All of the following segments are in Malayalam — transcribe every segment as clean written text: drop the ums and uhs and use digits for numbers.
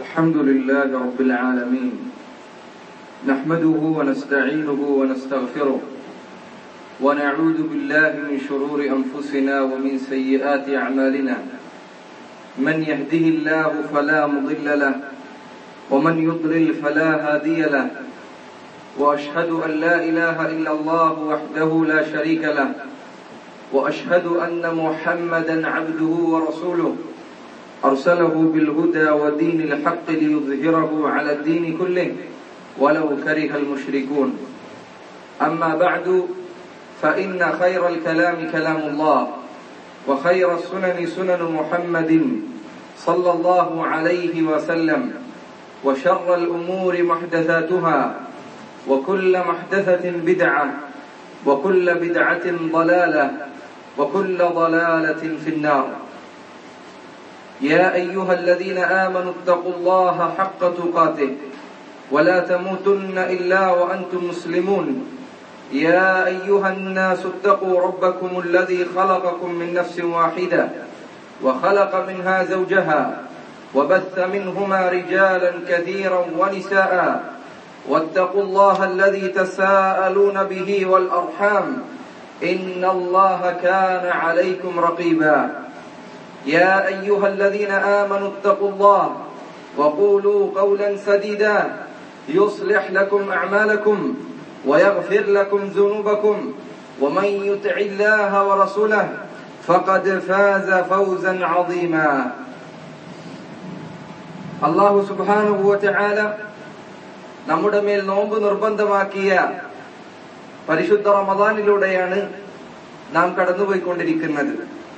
الحمد لله رب العالمين نحمده ونستعينه ونستغفره ونعوذ بالله من شرور أنفسنا ومن سيئات أعمالنا من يهده الله فلا مضل له ومن يضلل فلا هادي له وأشهد أن لا إله إلا الله وحده لا شريك له وأشهد أن محمدا عبده ورسوله أرسله بالهدى ودين الحق ليظهره على الدين كله ولو كره المشركون أما بعد فإن خير الكلام كلام الله وخير السنن سنن محمد صلى الله عليه وسلم وشر الأمور محدثاتها وكل محدثة بدعة وكل بدعة ضلالة وكل ضلالة في النار. يا أيها الذين آمنوا اتقوا الله حق تقاته ولا تموتن إلا وأنتم مسلمون. يا أيها الناس اتقوا ربكم الذي خلقكم من نفس واحدة وخلق منها زوجها وبث منهما رجالا كثيرا ونساء واتقوا الله الذي تساءلون به والأرحام إن الله كان عليكم رقيبا. يا أيها الذين آمنوا اتقوا الله وقولوا قولا سديدا يصلح لكم أعمالكم ويغفر لكم ذنوبكم ومن يطع الله ورسوله فقد فاز فوزا عظيما. അല്ലാഹു സുബ്ഹാനഹു വ തആല നമ്മുടെ മേൽ നോമ്പ് നിർബന്ധമാക്കിയ പരിശുദ്ധ റമദാനിലൂടെയാണ് നാം കടന്നുപോയിക്കൊണ്ടിരിക്കുന്നത്.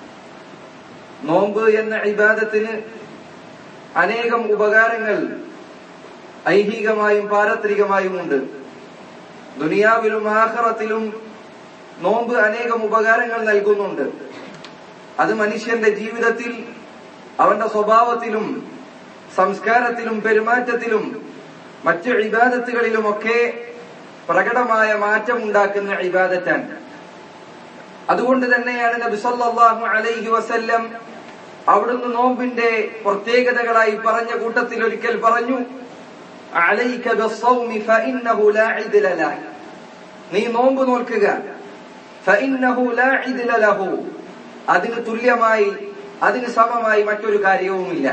നോമ്പ് എന്ന ഇബാദത്തിന് അനേകം ഉപകാരങ്ങൾ ഐഹികമായും പാരത്രികമായും ഉണ്ട്. ദുനിയാവിലും ആഖിറത്തിലും നോമ്പ് അനേകം ഉപകാരങ്ങൾ നൽകുന്നുണ്ട്. അത് മനുഷ്യന്റെ ജീവിതത്തിൽ അവന്റെ സ്വഭാവത്തിലും സംസ്കാരത്തിലും പെരുമാറ്റത്തിലും മറ്റു ഇബാദത്തുകളിലുമൊക്കെ പ്രകടമായ മാറ്റമുണ്ടാക്കുന്ന ഇബാദത്താണ്. അതുകൊണ്ട് തന്നെയാണ് നബി സല്ലല്ലാഹു അലൈഹി വസല്ലം അവിടുന്ന് നോമ്പിന്റെ പ്രത്യേകതകളായി പറഞ്ഞ കൂട്ടത്തിൽ ഒരിക്കൽ പറഞ്ഞു, അലൈക ബിസ്സൗമി ഫഇന്നഹു ലാ ഇദ്ല ലഹു, നീ നോമ്പ് നോൽക്കുക, ഫഇന്നഹു ലാ ഇദ്ല ലഹു, അതിന് തുല്യമായി അതിന് സമമായി മറ്റൊരു കാര്യവുമില്ല.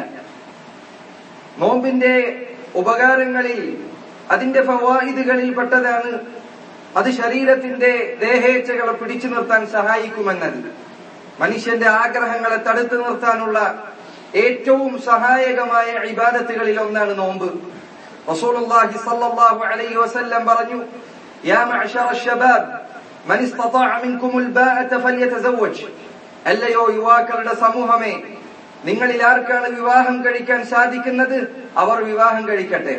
നോമ്പിന്റെ ഉപകാരങ്ങളിൽ അതിന്റെ ഫവായിദുകളിൽ പെട്ടതാണ് അത് ശരീരത്തിന്റെ ദേഹേച്ഛകളെ പിടിച്ചു നിർത്താൻ സഹായിക്കുമെന്നത്. മനുഷ്യന്റെ ആഗ്രഹങ്ങളെ തടുത്തു നിർത്താനുള്ള ഏറ്റവും സഹായകമായ ഇബാദത്തുകളിൽ ഒന്നാണ് നോമ്പ്. റസൂലുള്ളാഹി സ്വല്ലല്ലാഹു അലൈഹി വസല്ലം പറഞ്ഞു, യാ മഅ്ശറ ശബാബ് മൻ ഇസ്തതാഅ മിൻകുമുൽ ബാഅത ഫൽയതസവ്വജ്, അല്ലയോ യുവാക്കളുടെ സമൂഹമേ, നിങ്ങളിൽ ആർക്കാണ് വിവാഹം കഴിക്കാൻ സാധിക്കുന്നത് അവർ വിവാഹം കഴിക്കട്ടെ.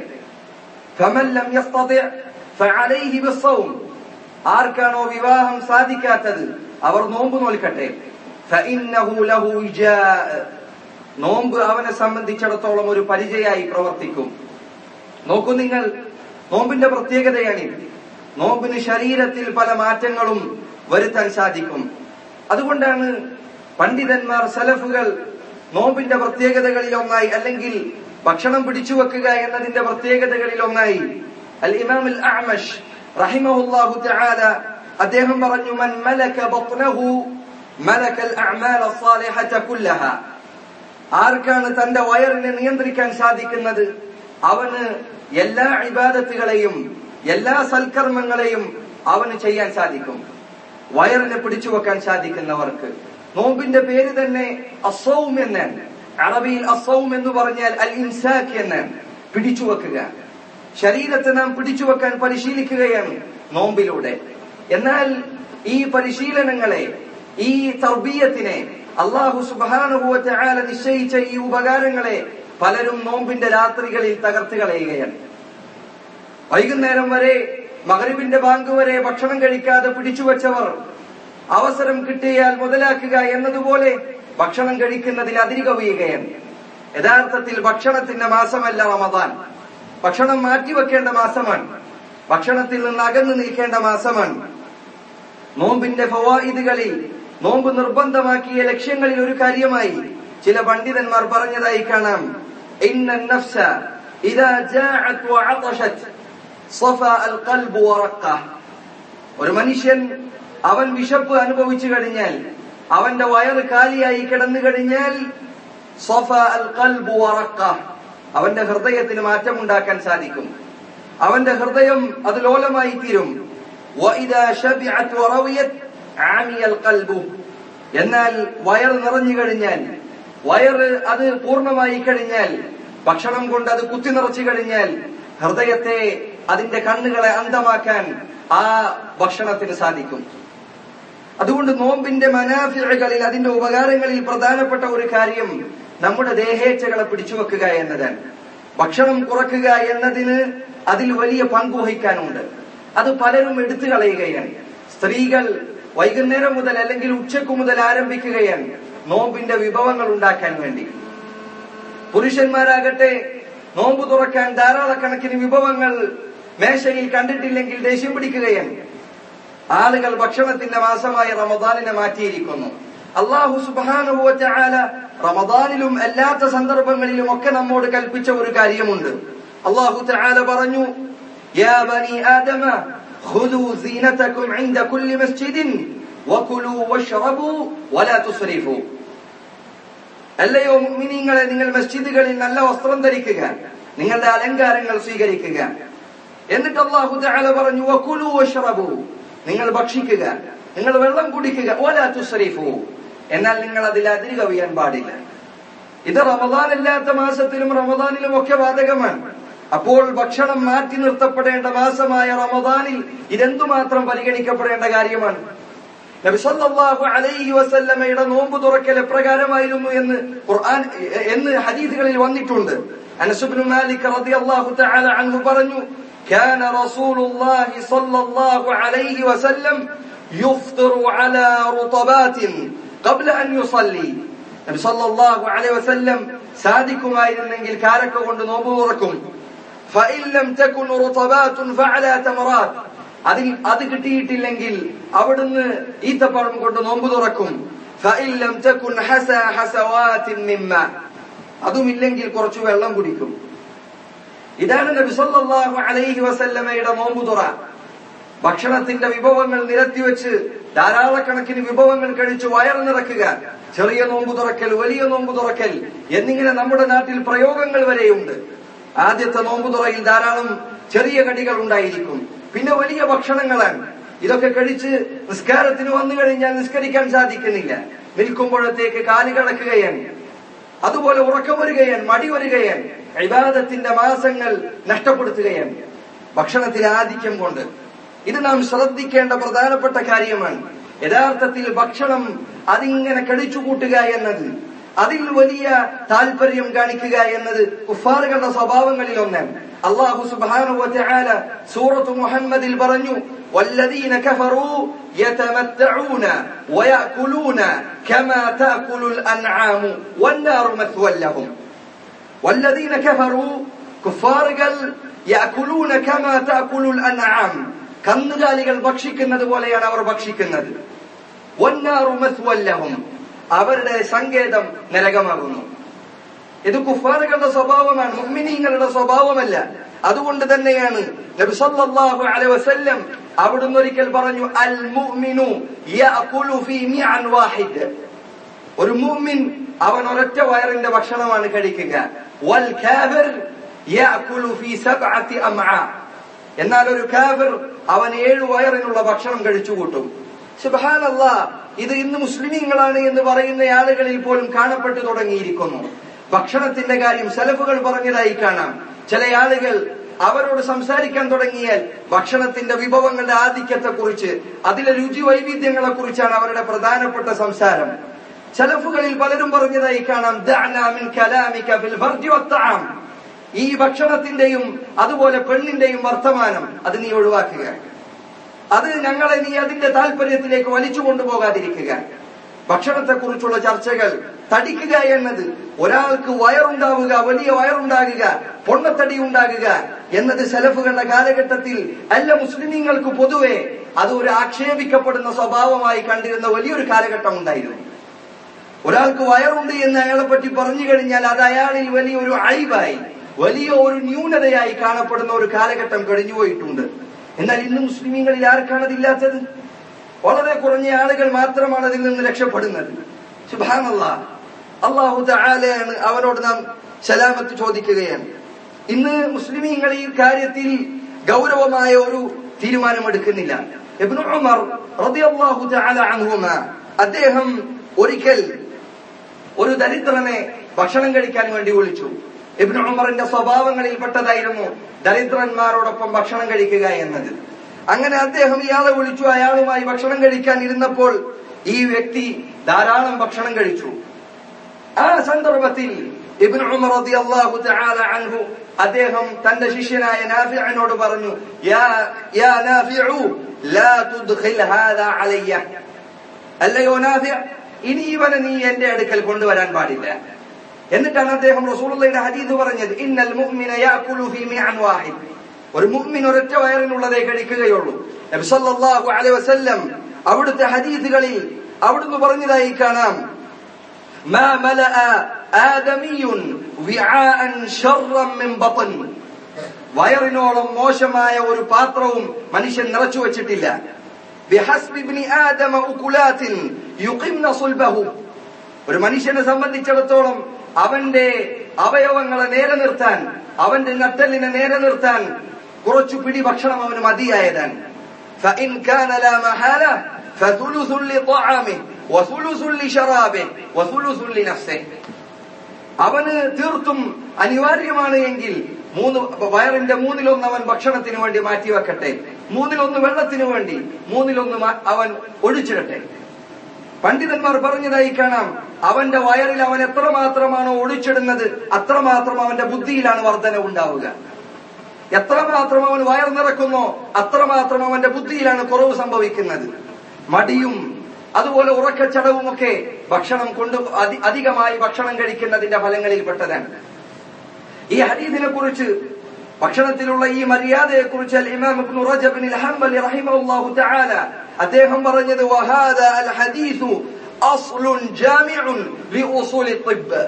ഫമൻ ലം യസ്തതി' ഫഅലൈഹി ബിസ്സൗം, ആർക്കാണോ വിവാഹം സാധിക്കാത്തത് അവർ നോമ്പ് നോൽക്കട്ടെ. ഫഇന്നഹു ലഹു വിജാ, നോമ്പ് അവനെ സംബന്ധിച്ചിടത്തോളം ഒരു പരിചയായി പ്രവർത്തിക്കും. നോക്കൂ നിങ്ങൾ, നോമ്പിന്റെ പ്രത്യേകതയാണിത്. നോമ്പിന് ശരീരത്തിൽ പല മാറ്റങ്ങളും വരുത്താൻ സാധിക്കും. അതുകൊണ്ടാണ് പണ്ഡിതന്മാർ സലഫുകൾ നോമ്പിന്റെ പ്രത്യേകതകളിൽ ഒന്നായി, അല്ലെങ്കിൽ ഭക്ഷണം പിടിച്ചു വെക്കുക എന്നതിന്റെ പ്രത്യേകതകളിൽ ഒന്നായി അൽ ഇമാം അൽ അഅ്മശ് റഹിമഹുല്ലാഹു തആല അദ്ദേഹം പറഞ്ഞു, മൻ മലക ബത്നഹു മലക അൽ അഅ്മാൽ അസ്സാലിഹത കുല്ലഹ, ആർക്കാണ് തന്റെ വയറിനെ നിയന്ത്രിക്കാൻ സാധിക്കുന്നത് അവന് എല്ലാ ഇബാദത്തുകളെയും എല്ലാ സൽക്കർമ്മങ്ങളെയും അവന് ചെയ്യാൻ സാധിക്കും. വയറിനെ പിടിച്ചു വെക്കാൻ സാധിക്കുന്നവർക്ക്. നോമ്പിന്റെ പേര് തന്നെ അസ്സൗം എന്നാണ്. അറബിയിൽ അസ്സൗം എന്ന് പറഞ്ഞാൽ അൽ ഇംസാക് എന്നാണ്, പിടിച്ചു വെക്കുക. ശരീരത്തെ നാം പിടിച്ചു വെക്കാൻ പരിശീലിക്കുകയാണ് നോമ്പിലൂടെ. എന്നാൽ ഈ പരിശീലനങ്ങളെ, ഈ തർബിയത്തിനെ, അല്ലാഹു സുബ്ഹാനഹു വ തആല നിശ്ചയിച്ച ഈ ഉപകാരങ്ങളെ പലരും നോമ്പിന്റെ രാത്രികളിൽ തകർത്ത് കളയുകയാണ്. വൈകുന്നേരം വരെ, മഗ്രിബിന്റെ ബാങ്ക് വരെ ഭക്ഷണം കഴിക്കാതെ പിടിച്ചുവെച്ചവർ അവസരം കിട്ടിയാൽ മുതലാക്കുക എന്നതുപോലെ ഭക്ഷണം കഴിക്കുന്നതിൽ അതിരുകവിയുകയാണ്. യഥാർത്ഥത്തിൽ ഭക്ഷണത്തിന്റെ മാസമല്ല റമദാൻ. ഭക്ഷണം മാറ്റിവെക്കേണ്ട മാസമാണ്. ഭക്ഷണത്തിൽ നിന്ന് അകന്നു നിൽക്കേണ്ട മാസമാണ്. നോമ്പിന്റെ ഫവായിദുകളിൽ, നോമ്പ് നിർബന്ധമാക്കിയ ലക്ഷ്യങ്ങളിൽ ഒരു കാര്യമായി ചില പണ്ഡിതന്മാർ പറഞ്ഞതായി കാണാം, ഇന്ന النفس إذا جاعت وعطشت صفى القلب ورقه. ഒരു മനുഷ്യൻ അവൻ വിശപ്പ് അനുഭവിച്ചു കഴിഞ്ഞാൽ, അവന്റെ വയറ് കാലിയായി കിടന്നു കഴിഞ്ഞാൽ صفى القلب ورقه, അവന്റെ ഹൃദയത്തിന് മാറ്റമുണ്ടാക്കാൻ സാധിക്കും. അവന്റെ ഹൃദയം അത് ലോലമായി തീരും. وإذا شبعت ورويت عمي القلب. എന്നാൽ വയറ് നിറഞ്ഞു കഴിഞ്ഞാൽ, വയറ് അത് പൂർണ്ണമായി കഴിഞ്ഞാൽ, ഭക്ഷണം കൊണ്ട് അത് കുത്തി നിറച്ചു കഴിഞ്ഞാൽ ഹൃദയത്തെ, അതിന്റെ കണ്ണുകളെ അന്ധമാക്കാൻ ആ ഭക്ഷണത്തിന് സാധിക്കും. അതുകൊണ്ട് നോമ്പിന്റെ മനാഫിഉകളിൽ, അതിന്റെ ഉപകാരങ്ങളിൽ പ്രധാനപ്പെട്ട ഒരു കാര്യം നമ്മുടെ ദേഹേച്ഛകളെ പിടിച്ചുവെക്കുക എന്നതാണ്. ഭക്ഷണം കുറയ്ക്കുക എന്നതിന് അതിൽ വലിയ പങ്കുവഹിക്കാനുണ്ട്. അത് പലരും എടുത്തു കളയുകയാണ്. സ്ത്രീകൾ വൈകുന്നേരം മുതൽ അല്ലെങ്കിൽ ഉച്ചയ്ക്ക് മുതൽ ആരംഭിക്കുകയാണ് നോമ്പിന്റെ വിഭവങ്ങൾ ഉണ്ടാക്കാൻ വേണ്ടി. പുരുഷന്മാരാകട്ടെ നോമ്പ് തുറക്കാൻ ധാരാളക്കണക്കിന് വിഭവങ്ങൾ മേശയിൽ കണ്ടിട്ടില്ലെങ്കിൽ ദേഷ്യം പിടിക്കുകയാണ്. ആളുകൾ ഭക്ഷണത്തിന്റെ മാസമായ റമദാനിനെ മാറ്റിയിരിക്കുന്നു. അല്ലാഹു സുബ്ഹാനഹു വ തആല റമദാനിലും അല്ലാത്ത സന്ദർഭങ്ങളിലും ഒക്കെ നമ്മോട് കൽപ്പിച്ച ഒരു കാര്യമുണ്ട്. അല്ലാഹു തആല പറഞ്ഞു, യാ ബനി ആദമ ഖുദൂ സീനതകും ഇൻദ കുല്ലി മസ്ജിദിൻ വകുലൂ വശ്റബൂ വലാ തുസ്രിഫൂ. അല്ലയോ മുഅ്മിനീങ്ങളെ, നിങ്ങൾ മസ്ജിദുകളിൽ നല്ല വസ്ത്രം ധരിക്കുക, നിങ്ങളുടെ അലങ്കാരങ്ങൾ സ്വീകരിക്കുക. എന്നിട്ട് അല്ലാഹു തആല പറഞ്ഞു, വകുലൂ വശ്റബൂ, നിങ്ങൾ ഭക്ഷിക്കുക, നിങ്ങൾ വെള്ളം കുടിക്കുക, വലാ തുസ്രിഫൂ, എന്നാൽ നിങ്ങൾ അതിൽ അതിര് കവിയാൻ പാടില്ല. ഇത് റമദാൻ അല്ലാത്ത മാസത്തിലും റമദാനിലും ഒക്കെ ബാധകമാണ്. അപ്പോൾ ഭക്ഷണം മാറ്റി നിർത്തപ്പെടേണ്ട മാസമായ റമദാനിൽ ഇതെന്തുമാത്രം പരിഗണിക്കപ്പെടേണ്ട കാര്യമാണ്. നബി സല്ലല്ലാഹു അലൈഹി വസല്ലമയുടെ നോമ്പ് തുറക്കൽ എപ്രകാരമായിരുന്നു എന്ന് ഹദീസുകളിൽ വന്നിട്ടുണ്ട്. അനസ് ഇബ്നു മാലിക് റളിയല്ലാഹു തആല അൻഹു പറഞ്ഞു, കാന റസൂലുള്ളാഹി സല്ലല്ലാഹു അലൈഹി വസല്ലം യുഫ്തിറു അലാ റുതബാത്തിൻ ഖബ്ല അൻ യുസല്ലി. നബി സല്ലല്ലാഹു അലൈഹി വസല്ലം സാദിക്കുമായിരുന്നെങ്കിൽ കാരക്ക കൊണ്ട് നോമ്പ് തുറക്കും. ഫഇൻ ലം തകുൻ റുതബാത്തുൻ ഫഅലാ തമറാത്ത്, അത് കിട്ടിയിട്ടില്ലെങ്കിൽ അവിടുന്ന് ഈത്തപ്പഴം കൊണ്ട് നോമ്പ് തുറക്കും. ഫഇൻ ലം തകുൻ ഹസവാത്തിൻ മിമ്മ, അതുമില്ലെങ്കിൽ കുറച്ച് വെള്ളം കുടിക്കും. ഇതാണ് നബി സല്ലല്ലാഹു അലൈഹി വസല്ലമയുടെ നോമ്പ് തുറ. ഭക്ഷണത്തിന്റെ വിഭവങ്ങൾ നിരത്തിവെച്ച് ധാരാളക്കണക്കിന് വിഭവങ്ങൾ കഴിച്ച് വയർ നിറക്കുക. ചെറിയ നോമ്പ് തുറക്കൽ, വലിയ നോമ്പ് തുറക്കൽ എന്നിങ്ങനെ നമ്മുടെ നാട്ടിൽ പ്രയോഗങ്ങൾ വരെയുണ്ട്. ആദ്യത്തെ നോമ്പ് തുറയിൽ ധാരാളം ചെറിയ കടികൾ ഉണ്ടായിരിക്കും, പിന്നെ വലിയ ഭക്ഷണങ്ങളാണ്. ഇതൊക്കെ കഴിച്ച് നിസ്കാരത്തിന് വന്നു കഴിഞ്ഞാൽ നിസ്കരിക്കാൻ സാധിക്കുന്നില്ല. നിൽക്കുമ്പോഴത്തേക്ക് കാല് കടക്കുകയാണ്, അതുപോലെ ഉറക്കം വരികയാണ്, മടി വരികയാണ്. ഇബാദത്തിന്റെ മാസങ്ങൾ നഷ്ടപ്പെടുത്തുകയാണ് ഭക്ഷണത്തിലെ ആധിക്യം കൊണ്ട്. ഇത് നാം ശ്രദ്ധിക്കേണ്ട പ്രധാനപ്പെട്ട കാര്യമാണ്. യഥാർത്ഥത്തിൽ ഭക്ഷണം അതിങ്ങനെ കഴിച്ചുകൂട്ടുക എന്നത്, അതിൽ വലിയ താല്പര്യം കാണിക്കുക എന്നത് കുഫാറുകളുടെ സ്വഭാവങ്ങളിൽ ഒന്നാണ്. അല്ലാഹു സുബ്ഹാനഹു വ തആല സൂറത്തു മുഹമ്മദിൽ പറഞ്ഞു, വല്ലദീന കഫറൂ യതമത്തഊന വയഅകുലൂന കമാ തഅകുലുൽ അൻആമു വന്നാറു മത്വൽ ലഹും. വല്ലദീന കഫറൂ, കുഫാറുകൾ, യഅകുലൂന കമാ തഅകുലുൽ അൻആം, കന്നുകാലികൾ ഭക്ഷിക്കുന്നത് പോലെയാണ് അവർ ഭക്ഷിക്കുന്നത്. വന്നാറു മത്വൽ ലഹും, അവരുടെ സങ്കേതം നരകമാകുന്നു. ഇത് കുഫാറുകളുടെ സ്വഭാവമാണ്, മുഅ്മിനീങ്ങളുടെ സ്വഭാവമല്ല. അതുകൊണ്ട് തന്നെയാണ് നബി സല്ലല്ലാഹു അലൈഹി വസല്ലം അവിടുന്ന് ഒരിക്കൽ പറഞ്ഞു, അൽ മുഅ്മിനു യഅകുലു ഫീ മിഅൻ വാഹിദ്, ഒരു മുഅ്മിൻ അവൻ ഒരൊറ്റ വയറിന്റെ ഭക്ഷണമാണ് കഴിക്കുക. വൽ കാഫിർ യഅകുലു ഫീ സബ്അതി അംആ, എന്നാൽ ഒരു കാഫിർ അവൻ 7 വയറിനുള്ള ഭക്ഷണം കഴിച്ചുകൂട്ടും. സുബ്ഹാനല്ലാഹ്, ഇത് ഇന്ന് മുസ്ലിമീങ്ങളാണ് എന്ന് പറയുന്ന ആളുകളിൽ പോലും കാണപ്പെട്ടു തുടങ്ങിയിരിക്കുന്നു. ഭക്ഷണത്തിന്റെ കാര്യം സലഫുകൾ പറഞ്ഞതായി കാണാം. ചില ആളുകൾ അവരോട് സംസാരിക്കാൻ തുടങ്ങിയാൽ ഭക്ഷണത്തിന്റെ വിഭവങ്ങളുടെ ആധിക്യത്തെക്കുറിച്ച്, അതിലെ രുചി വൈവിധ്യങ്ങളെ കുറിച്ചാണ് അവരുടെ പ്രധാനപ്പെട്ട സംസാരം. സലഫുകളിൽ പലരും പറഞ്ഞതായി കാണാം, ദഅനാ മിൻ കലാമിക ഫിൽ ഫർജി വത്തആം, ഈ ഭക്ഷണത്തിന്റെയും അതുപോലെ പെണ്ണിന്റെയും വർത്തമാനം അത് നീ ഒഴിവാക്കുക, അത് ഞങ്ങളെ നീ അതിന്റെ താല്പര്യത്തിലേക്ക് വലിച്ചു കൊണ്ടുപോകാതിരിക്കുക. ഭക്ഷണത്തെക്കുറിച്ചുള്ള ചർച്ചകൾ, തടിക്കുക എന്നത്, ഒരാൾക്ക് വയറുണ്ടാവുക, വലിയ വയറുണ്ടാകുക, പൊണ്ണത്തടി ഉണ്ടാകുക എന്നത് സലഫുകളുടെ കാലഘട്ടത്തിൽ അല്ല മുസ്ലിമീങ്ങൾക്ക് പൊതുവെ അത് ഒരു ആക്ഷേപിക്കപ്പെടുന്ന സ്വഭാവമായി കണ്ടിരുന്ന വലിയൊരു കാലഘട്ടം ഉണ്ടായിരുന്നു. ഒരാൾക്ക് വയറുണ്ട് എന്ന് അയാളെ പറ്റി പറഞ്ഞു കഴിഞ്ഞാൽ അത് അയാളിൽ വലിയൊരു അയ്ബായി, വലിയ ഒരു ന്യൂനതയായി കാണപ്പെടുന്ന ഒരു കാലഘട്ടം കഴിഞ്ഞുപോയിട്ടുണ്ട്. എന്നാൽ ഇന്ന് മുസ്ലിമീങ്ങളിൽ ആർക്കാണതില്ലാത്തത്? വളരെ കുറഞ്ഞ ആളുകൾ മാത്രമാണ് അതിൽ നിന്ന് രക്ഷപ്പെടുന്നത്. സുബ്ഹാനല്ലാഹ്, അല്ലാഹു തആലയാണ് അവനോട് നാം സലാമത്ത് ചോദിക്കുകയാണ്. ഇന്ന് മുസ്ലിമീങ്ങൾ ഈ കാര്യത്തിൽ ഗൗരവമായ ഒരു തീരുമാനമെടുക്കുന്നില്ല. ഇബ്നു ഉമർ റളിയല്ലാഹു തആല അൻഹുമാ അദ്ദേഹം ഒരിക്കൽ ഒരു ദരിദ്രനെ ഭക്ഷണം കഴിക്കാൻ വേണ്ടി വിളിച്ചു. ഇബ്നു ഉമറിന്റെ സ്വഭാവങ്ങളിൽപ്പെട്ടതായിരുന്നു ദരിദ്രന്മാരോടൊപ്പം ഭക്ഷണം കഴിക്കുക എന്നത്. അങ്ങനെ അദ്ദേഹം ഇയാളെ വിളിച്ചു. അയാളുമായി ഭക്ഷണം കഴിക്കാൻ ഇരുന്നപ്പോൾ ഈ വ്യക്തി ധാരാളം ഭക്ഷണം കഴിച്ചു. ആ സന്ദർഭത്തിൽ ഇബ്നു ഉമർ റളിയല്ലാഹു തആല അൻഹു അദ്ദേഹം തന്റെ ശിഷ്യനായ നാഫിഅനോട് പറഞ്ഞു, യാ നാഫിഉ ലാ തുദ്ഖിൽ ഹാദാ അലയ്യ. അല്ലയോ നാഫിഅ, ഇനി ഇവനെ നീ എന്റെ അടുക്കൽ കൊണ്ടുവരാൻ പാടില്ല. എന്നിട്ടാണ് അദ്ദേഹം റസൂലുള്ളാഹിയുടെ ഹദീസ് പറഞ്ഞത്, ഇന്നൽ മുഅ്മിന യഅകുലു ഫീ മിഅൻ വാഹിദ്. ഒരു മുഅ്മിൻ ഒരൊറ്റ വയറിനുള്ളതേ കഴിക്കുകയുള്ളൂ. നബി സല്ലല്ലാഹു അലൈഹി വസല്ലം അവിടുത്തെ ഹദീസുകളിൽ അവിടുന്ന് പറഞ്ഞതായി കാണാം, മാ മലഅ ആദമിയുൻ വിആഅൻ ശർറൻ മിൻ ബത്ൻ. വയറിനോളം മോശമായ ഒരു പാത്രവും മനുഷ്യൻ നിറച്ചു വെച്ചിട്ടില്ല. ബിഹസ്ബി ഇബ്നി ആദമ ഉകുലാത്തിൻ യുഖിംന സുൽബഹു. ഒരു മനുഷ്യനെ സംബന്ധിച്ചിടത്തോളം അവന്റെ അവയവങ്ങളെ നേരെ നിർത്താൻ, അവന്റെ നട്ടെല്ലിനെ നേരെ നിർത്താൻ കുറച്ചു പിടി ഭക്ഷണം അവന് മതിയായതാണ്. ഫഇൻ കാന ലാ മഹാല ഫസുലുസു ലിതഅമിഹി വസുലുസു ലിശറാബിഹി വസുലുസു ലിനഫ്സിഹി. അവന് തീർത്തും അനിവാര്യമാണ് എങ്കിൽ വയറിന്റെ 1/3 അവൻ ഭക്ഷണത്തിന് വേണ്ടി മാറ്റിവെക്കട്ടെ, 1/3 വെള്ളത്തിന് വേണ്ടി, 1/3 അവൻ ഒഴിച്ചിടട്ടെ. പണ്ഡിതന്മാർ പറഞ്ഞതായി കാണാം, അവന്റെ വയറിൽ അവൻ എത്രമാത്രമാണോ ഒഴിച്ചിടുന്നത് അത്രമാത്രം അവന്റെ ബുദ്ധിയിലാണ് വർധന ഉണ്ടാവുക. എത്രമാത്രം അവൻ വയർ നിറക്കുന്നോ അത്രമാത്രം അവന്റെ ബുദ്ധിയിലാണ് കുറവ് സംഭവിക്കുന്നത്. മടിയും അതുപോലെ ഉറക്കച്ചടവുമൊക്കെ ഭക്ഷണം കൊണ്ട് അധികമായി ഭക്ഷണം കഴിക്കുന്നതിന്റെ ഫലങ്ങളിൽപ്പെട്ടതാണ്. ഈ ഹദീസിനെ കുറിച്ച്, ഭക്ഷണത്തിലുള്ള ഈ മര്യാദയെ കുറിച്ച് ഇമാം ഇബ്നു റജബ് അൽ ഹംബലി റഹിമഹുല്ലാഹു തആല അദ്ദേഹം പറഞ്ഞത്, വഹാദാ അൽ ഹദീസു അസ്ലുൻ ജാമിഉൻ ലി ഉസൂലി ത്വിബ്.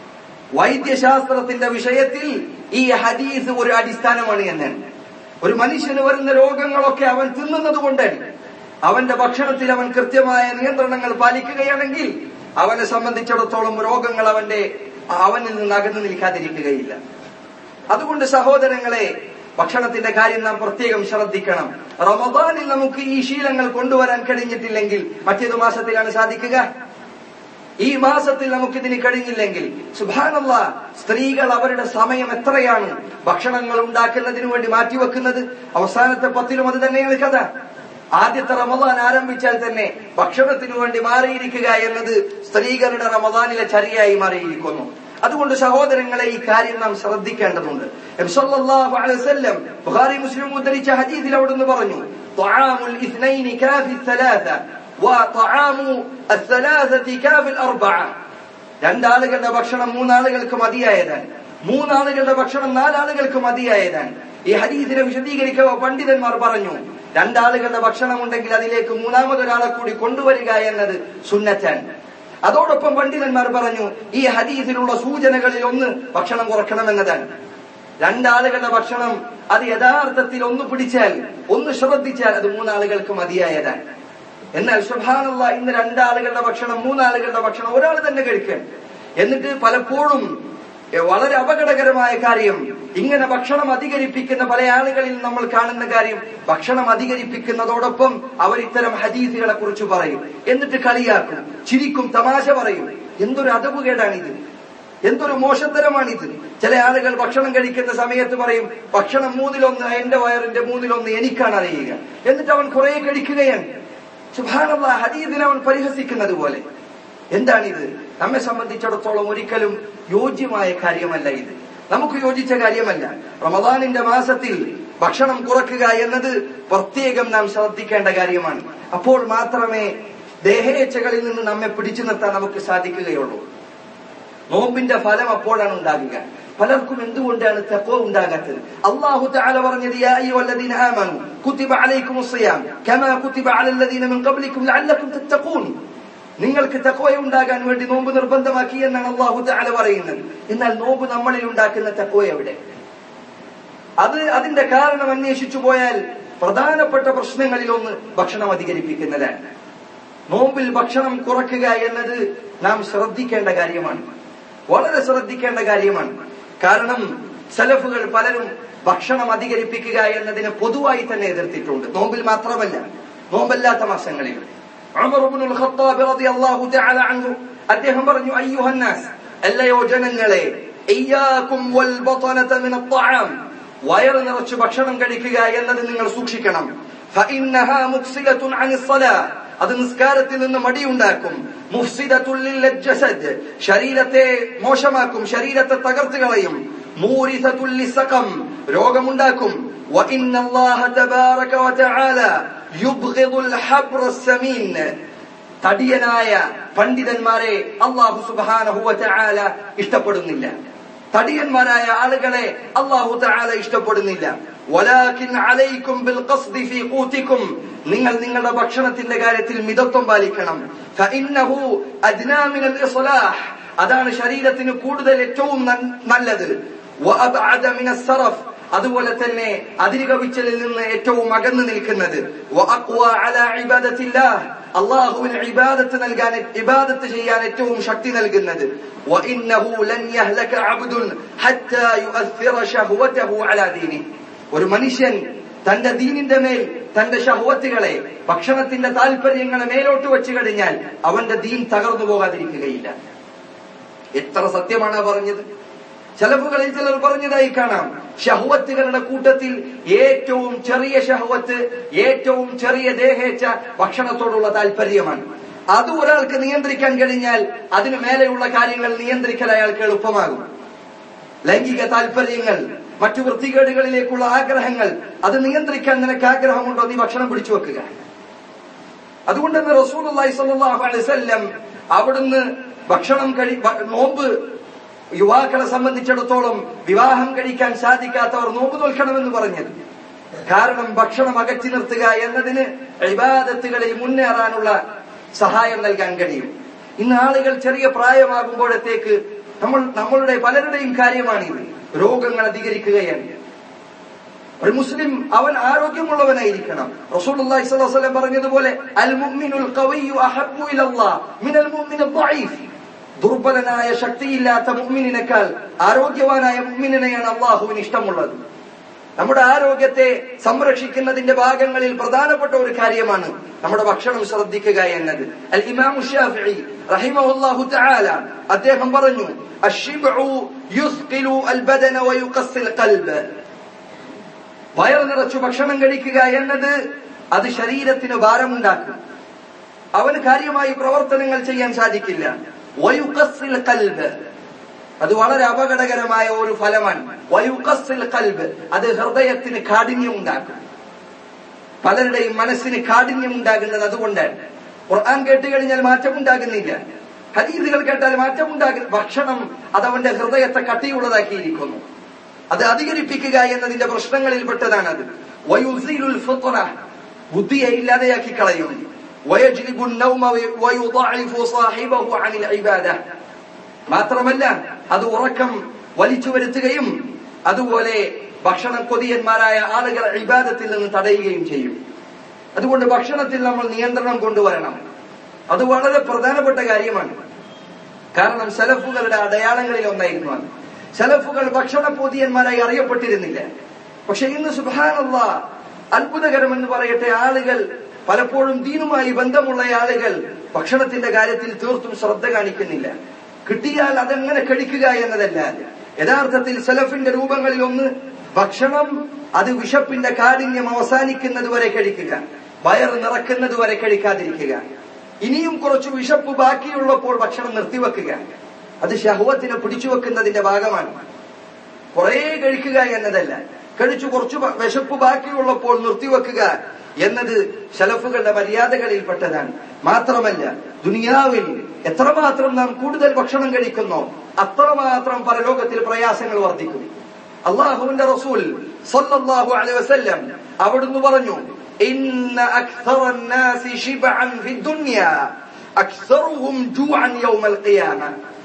വൈദ്യശാസ്ത്രത്തിന്റെ വിഷയത്തിൽ ഈ ഹദീസ് ഒരു അടിസ്ഥാനമാണ് എന്നാണ്. ഒരു മനുഷ്യന് വരുന്ന രോഗങ്ങളൊക്കെ അവൻ തിന്നുന്നത് കൊണ്ടാണ്. അവന്റെ ഭക്ഷണത്തിൽ അവൻ കൃത്യമായ നിയന്ത്രണങ്ങൾ പാലിക്കുകയാണെങ്കിൽ അവനെ സംബന്ധിച്ചിടത്തോളം രോഗങ്ങൾ അവനിൽ നിന്ന് അകന്നു നിൽക്കാതിരിക്കുകയില്ല. അതുകൊണ്ട് സഹോദരങ്ങളെ, ഭക്ഷണത്തിന്റെ കാര്യം നാം പ്രത്യേകം ശ്രദ്ധിക്കണം. റമദാനിൽ നമുക്ക് ഈ ശീലങ്ങൾ കൊണ്ടുവരാൻ കഴിഞ്ഞിട്ടില്ലെങ്കിൽ മറ്റേതു മാസത്തിലാണ് സാധിക്കുക? ഈ മാസത്തിൽ നമുക്കിതിന് കഴിഞ്ഞില്ലെങ്കിൽ, സുബ്ഹാനല്ലാഹ്, സ്ത്രീകൾ അവരുടെ സമയം എത്രയാണ് ഭക്ഷണങ്ങൾ ഉണ്ടാക്കുന്നതിന് വേണ്ടി മാറ്റിവെക്കുന്നത്. അവസാനത്തെ 10 അത് തന്നെയാണ് കഥ. ആദ്യത്തെ റമദാൻ ആരംഭിച്ചാൽ തന്നെ ഭക്ഷണത്തിനു വേണ്ടി മാറിയിരിക്കുക എന്നത് സ്ത്രീകളുടെ റമദാനിലെ ചര്യയായി മാറിയിരിക്കുന്നു. അതുകൊണ്ട് സഹോദരങ്ങളെ, ഈ കാര്യം നാം ശ്രദ്ധിക്കേണ്ടതുണ്ട്. നബി സല്ലല്ലാഹു അലൈഹി വസല്ലം ബുഖാരി മുസ്ലിം ഉദ്ധരിച്ച ഹദീസിൽ അവിടുന്ന് പറഞ്ഞു, തആമുൽ ഇസ്നൈനി കാഫി സലാസ വതആമു അസ്സലാസതി കാഫിൽ അർബഅ. 2 ആളുകളുടെ ഭക്ഷണം 3 ആളുകൾക്ക് മതിയായതാണ്, 3 ആളുകളുടെ ഭക്ഷണം 4 ആളുകൾക്ക് മതിയായതാണ്. ഈ ഹദീസിനെ വിശദീകരിക്കുക പണ്ഡിതന്മാർ പറഞ്ഞു, 2 ആളുകളുടെ ഭക്ഷണം ഉണ്ടെങ്കിൽ അതിലേക്ക് 3-മതൊരാളെ കൂടി കൊണ്ടുവരിക എന്നത് സുന്നത്താണ്. അതോടൊപ്പം പണ്ഡിതന്മാർ പറഞ്ഞു, ഈ ഹദീസിലുള്ള സൂചനകളിൽ ഒന്ന് ഭക്ഷണം കുറക്കണമെന്നതാണ്. 2 ആളുകളുടെ ഭക്ഷണം അത് യഥാർത്ഥത്തിൽ ഒന്ന് പിടിച്ചാൽ, ഒന്ന് ശ്രദ്ധിച്ചാൽ അത് 3 ആളുകൾക്ക് മതിയായതാണ്. എന്നാൽ സുബ്ഹാനല്ലാഹ്, ഇന്ന് 2 ആളുകളുടെ ഭക്ഷണം 3 ആളുകളുടെ ഭക്ഷണം ഒരാൾ തന്നെ കഴിക്കാൻ. എന്നിട്ട് പലപ്പോഴും വളരെ അപകടകരമായ കാര്യം, ഇങ്ങനെ ഭക്ഷണം അധികരിപ്പിക്കുന്ന പല ആളുകളിൽ നമ്മൾ കാണുന്ന കാര്യം, ഭക്ഷണം അധികരിപ്പിക്കുന്നതോടൊപ്പം അവർ ഇത്തരം ഹദീസുകളെ കുറിച്ച് പറയും, എന്നിട്ട് കളിയാക്കും, ചിരിക്കും, തമാശ പറയും. എന്തൊരു അതവുകേടാണിത്, എന്തൊരു മോശത്തരമാണിത്. ചില ആളുകൾ ഭക്ഷണം കഴിക്കുന്ന സമയത്ത് പറയും, ഭക്ഷണം 1/3 എന്റെ വയറിന്റെ 1/3 എനിക്കാണ് അറിയുക. എന്നിട്ട് അവൻ കുറെ കഴിക്കുകയാണ്. സുബ്ഹാനല്ലാഹ്, ഹദീസിനെ അവൻ പരിഹസിക്കുന്നത് പോലെ. എന്താണിത്? നമ്മെ സംബന്ധിച്ചിടത്തോളം ഒരിക്കലും യോജ്യമായ കാര്യമല്ല ഇത്, നമുക്ക് യോജിച്ച കാര്യമല്ല. റമദാനിന്റെ മാസത്തിൽ ഭക്ഷണം കുറയ്ക്കുക എന്നത് പ്രത്യേകം നാം ശ്രദ്ധിക്കേണ്ട കാര്യമാണ്. അപ്പോൾ മാത്രമേ ദേഹേച്ഛകളിൽ നിന്ന് നമ്മെ പിടിച്ചു നിർത്താൻ നമുക്ക് സാധിക്കുകയുള്ളൂ. നോമ്പിന്റെ ഫലം അപ്പോഴാണ് ഉണ്ടാകുക. പലർക്കും എന്തുകൊണ്ടാണ് തഖ്വ ഉണ്ടാകാത്തത്? അല്ലാഹു തആല പറഞ്ഞത്, യാ അയ്യുഹല്ലദീന ആമനൂ കുതിബ അലൈക്കുമുസ് സിയാം കമാ കുതിബ അലല്ലദീന മിൻ ഖബ്ലിക്കും ലഅല്ലക്കും തത്തഖൂൻ. നിങ്ങൾക്ക് തഖ്വയുണ്ടാകാൻ വേണ്ടി നോമ്പ് നിർബന്ധമാക്കി എന്നാണ് അല്ലാഹു തആല പറയുന്നത്. എന്നാൽ നോമ്പ് നമ്മളിൽ ഉണ്ടാക്കുന്ന തഖ്വ എവിടെ? അതിന്റെ കാരണം അന്വേഷിച്ചു പോയാൽ പ്രധാനപ്പെട്ട പ്രശ്നങ്ങളിൽ ഒന്ന് ഭക്ഷണം അധികരിപ്പിക്കുന്നതാണ്. നോമ്പിൽ ഭക്ഷണം കുറയ്ക്കുക എന്നത് നാം ശ്രദ്ധിക്കേണ്ട കാര്യമാണ്, വളരെ ശ്രദ്ധിക്കേണ്ട കാര്യമാണ്. കാരണം സലഫുകൾ പലരും ഭക്ഷണം അധികരിപ്പിക്കുക എന്നതിനെ പൊതുവായി തന്നെ എതിർത്തിട്ടുണ്ട്, നോമ്പിൽ മാത്രമല്ല, നോമ്പല്ലാത്ത മാസങ്ങളിൽ. ഉമർ ഇബ്നുൽ ഖത്താബ് റളിയല്ലാഹു തആല അൻഹു അദ്ദേഹം പറഞ്ഞു, അയ്യുഹന്നാസ്, അല്ലയോ ജനങ്ങളെ, ഇയ്യാകും വൽ ബത്നത മിന അത്അം, വയറ് നിറച്ച് ഭക്ഷണം കഴിക്കുക എന്നത് നിങ്ങൾ സൂക്ഷിക്കണം. ഫഇന്നഹാ മുഫ്സിദത്തുൻ അനിസ് സ്വലാ, അത് നിസ്കാരത്തിൽ നിന്ന് മടിയുണ്ടാക്കും. മുഫ്സിദത്തുൽ ലിൽജസദ്, ശരീരത്തെ മോശമാക്കും, ശരീരത്തെ തകർത്ത് കളയും. മൂരിസത്തുൽ ലിസഖം, രോഗമുണ്ടാക്കും. വഇന്നല്ലാഹ തബാറക വതആല യുബ്ഗിദുൽ ഹബ്റസ് സമീൻ, തടിയനായ പണ്ഡിതന്മാരെ അല്ലാഹു സുബ്ഹാനഹു വതആല ഇഷ്ടപ്പെടുന്നില്ല, തടിയന്മാരായ ആളുകളെ അല്ലാഹു തആല ഇഷ്ടപ്പെടുന്നില്ല. വലാകിൻ അലൈക്കും ബിൽ ഖസ്ദി ഫീ ഖൂതികും, നിങ്ങൾ നിങ്ങളുടെ ഭക്ഷണത്തിന്റെ കാര്യത്തിൽ മിതത്വം പാലിക്കണം. ഫഇന്നഹു അദ്നാ മിനൽ ഇസ്ലാഹ്, അതാണ് ശരീരത്തിന് കൂടുതൽ ഏറ്റവും നല്ലത്. വഅബ്അദ മിനസ് സറഫ്, അതുപോലെ തന്നെ അതിരുകവിച്ചലിൽ നിന്ന് ഏറ്റവും അകന്നു നിൽക്കുന്നത്. വഅഖ്വാ അലാ ഇബാദത്തില്ലാഹ്, അല്ലാഹുവിന് ഇബാദത്ത് ചെയ്യാൻ ഏറ്റവും ശക്തി നൽകുന്നത്. വഇന്നഹു ലൻ യഹ്ലക അബ്ദുൻ ഹത്താ യുഅസ്സിറ ശഹവതഹു അലാ ദീനിഹി, ഒരു മനുഷ്യൻ തന്റെ ദീനിന്റെ മേൽ തന്റെ ശഹവത്തുകളെ, ഭക്ഷണത്തിന്റെ താല്പര്യങ്ങളെ മേലോട്ട് വെച്ചു കഴിഞ്ഞാൽ അവന്റെ ദീൻ തകർന്നു പോകാതിരിക്കുകയില്ല. എത്ര സത്യമാണ് പറഞ്ഞത്. സലഫുകളിൽ ചിലർ പറഞ്ഞതായി കാണാം, ശഹവത്തുകളുടെ കൂട്ടത്തിൽ ഏറ്റവും ചെറിയ ശഹവത്ത്, ഏറ്റവും ചെറിയ ദേഹേച്ഛ ഭക്ഷണത്തോടുള്ള താല്പര്യമാണ്. അത് ഒരാൾക്ക് നിയന്ത്രിക്കാൻ കഴിഞ്ഞാൽ അതിനു മേലെയുള്ള കാര്യങ്ങൾ നിയന്ത്രിക്കൽ അയാൾക്ക് എളുപ്പമാകും. ലൈംഗിക താല്പര്യങ്ങൾ, മറ്റു വൃത്തികേടുകളിലേക്കുള്ള ആഗ്രഹങ്ങൾ, അത് നിയന്ത്രിക്കാൻ നിനക്ക് ആഗ്രഹമുണ്ടോ, നീ ഭക്ഷണം പിടിച്ചു വെക്കുക. അതുകൊണ്ട് തന്നെ റസൂലുള്ളാഹി സ്വല്ലല്ലാഹു അലൈഹി വസല്ലം അവിടുന്ന് ഭക്ഷണം നോമ്പ്, യുവാക്കളെ സംബന്ധിച്ചിടത്തോളം വിവാഹം കഴിക്കാൻ സാധിക്കാത്തവർ നോമ്പ് നോൽക്കണമെന്ന് പറഞ്ഞത് കാരണം ഭക്ഷണം അകറ്റി നിർത്തുക എന്നതിന് ഇബാദത്തുകളിൽ മുന്നേറാനുള്ള സഹായം നൽകാൻ കഴിയും. ഇന്ന് ആളുകൾ ചെറിയ പ്രായമാകുമ്പോഴത്തേക്ക് നമ്മളുടെ പലരുടെയും കാര്യമാണിത്, രോഗങ്ങൾ അധികരിക്കുകയാണ്. ഒരു മുസ്ലിം അവൻ ആരോഗ്യമുള്ളവനായിരിക്കണം. റസൂലുള്ളാഹി സ്വല്ലല്ലാഹു അലൈഹി വസല്ലം പറഞ്ഞതുപോലെ അൽ മുഅ്മിനുൽ ഖവിയ്യു അഹബ്ബു ഇലല്ലാഹ് മിനൽ മുഅ്മിനിൽ ളഈഫ്, ദുർബലനായ ശക്തിയില്ലാത്ത മുഅ്മിനിനേക്കാൾ ആരോഗ്യവാനായ മുഅ്മിനെയാണ് അല്ലാഹുവിന് ഇഷ്ടമുള്ളത്. നമ്മുടെ ആരോഗ്യത്തെ സംരക്ഷിക്കുന്നതിന്റെ ഭാഗങ്ങളിൽ പ്രധാനപ്പെട്ട ഒരു കാര്യമാണ് നമ്മുടെ ഭക്ഷണം ശ്രദ്ധിക്കുക എന്നത്. അൽ ഇമാം ശാഫിഈ റഹിമഹുല്ലാഹു തആല അദ്ദേഹം പറഞ്ഞു, അശ്ശിബഉ യുസ്ഖിലു അൽ ബദന വയുഖസ്സിൽ ഖൽബ്, വയറ് നിറച്ചു ഭക്ഷണം കഴിക്കുക എന്നത് അത് ശരീരത്തിന് ഭാരമുണ്ടാക്കും, അവന് കാര്യമായി പ്രവർത്തനങ്ങൾ ചെയ്യാൻ സാധിക്കില്ല. വയുഖസ്സിൽ ഖൽബ്, അത് വളരെ അപകടകരമായ ഒരു ഫലമാണ്. വയുഖസ്സിൽ ഖൽബ്, അത് ഹൃദയത്തിന് കാഠിന്യം ഉണ്ടാക്കും. പലരുടെയും മനസ്സിന് കാഠിന്യം ഉണ്ടാകുന്നത് അതുകൊണ്ടാണ്. ഖുർആൻ കേട്ട് കഴിഞ്ഞാൽ മാറ്റമുണ്ടാകുന്നില്ല, ഹദീസുകൾ കേട്ടാൽ മാറ്റമുണ്ടാകും. ഭക്ഷണം അതവന്റെ ഹൃദയത്തെ കട്ടിയുള്ളതാക്കിയിരിക്കുന്നു. അത് അധികരിപ്പിക്കുക എന്നതിന്റെ പ്രശ്നങ്ങളിൽപ്പെട്ടതാണ് അത്. വയുസിലുൽ ഫിത്റ, ബുദ്ധിയെ ഇല്ലാതെയാക്കി കളയും. വയജ്ലിബുൻ നൗമ വയുദഅഇഫു സാഹിബഹു അനിൽ ഇബാദ, മാത്രമല്ല അത് ഉറക്കം വലിച്ചു വരുത്തുകയും അതുപോലെ ഭക്ഷണ കൊതിയന്മാരായ ആളുകൾ ഇബാദത്തിൽ നിന്ന് തടയുകയും ചെയ്യും. അതുകൊണ്ട് ഭക്ഷണത്തിൽ നമ്മൾ നിയന്ത്രണം കൊണ്ടുവരണം. അത് വളരെ പ്രധാനപ്പെട്ട കാര്യമാണ്. കാരണം സലഫുകളുടെ അടയാളങ്ങളിൽ ഒന്നായിരുന്നു അത്. സലഫുകൾ ഭക്ഷണ കൊതിയന്മാരായി അറിയപ്പെട്ടിരുന്നില്ല. പക്ഷെ ഇന്ന് സുബ്ഹാനല്ലാഹ്, അത്ഭുതകരമെന്ന് പറയട്ടെ, ആളുകൾ പലപ്പോഴും ദീനുമായി ബന്ധമുള്ള ആളുകൾ ഭക്ഷണത്തിന്റെ കാര്യത്തിൽ തീർത്തും ശ്രദ്ധ കാണിക്കുന്നില്ല. കിട്ടിയാൽ അതെങ്ങനെ കഴിക്കുക എന്നതല്ല യഥാർത്ഥത്തിൽ സലഫിന്റെ രൂപങ്ങളിൽ ഒന്ന്. ഭക്ഷണം അത് വിശപ്പിന്റെ കാഠിന്യം അവസാനിക്കുന്നത് വരെ കഴിക്കുക, വയറ് നിറക്കുന്നത് വരെ കഴിക്കാതിരിക്കുക. ഇനിയും കുറച്ച് വിശപ്പ് ബാക്കിയുള്ളപ്പോൾ ഭക്ഷണം നിർത്തിവെക്കുക, അത് ശഹവത്തിനെ പിടിച്ചു വെക്കുന്നതിന്റെ ഭാഗമാണ്. കുറെ കഴിക്കുക എന്നതല്ല, കഴിച്ചു കുറച്ചു വിശപ്പ് ബാക്കിയുള്ളപ്പോൾ നിർത്തിവെക്കുക എന്നത് സലഫുകളുടെ മര്യാദകളിൽപ്പെട്ടതാണ്. മാത്രമല്ല, ദുനിയാവിൽ എത്രമാത്രം നാം കൂടുതൽ ഭക്ഷണം കഴിക്കുന്നോ അത്രമാത്രം പരലോകത്തിൽ പ്രയാസങ്ങൾ വർദ്ധിക്കും. അല്ലാഹുവിന്റെ റസൂൽ സ്വല്ലല്ലാഹു അലൈഹി വസല്ലം അവിടുന്ന് പറഞ്ഞു, ഇന്ന അക്സറൻ നാസി ശിബഅൻ ഫിദ്ദുനിയ അക്സറുഹും ജൂഅൻ യൗമൽ ഖിയാമ.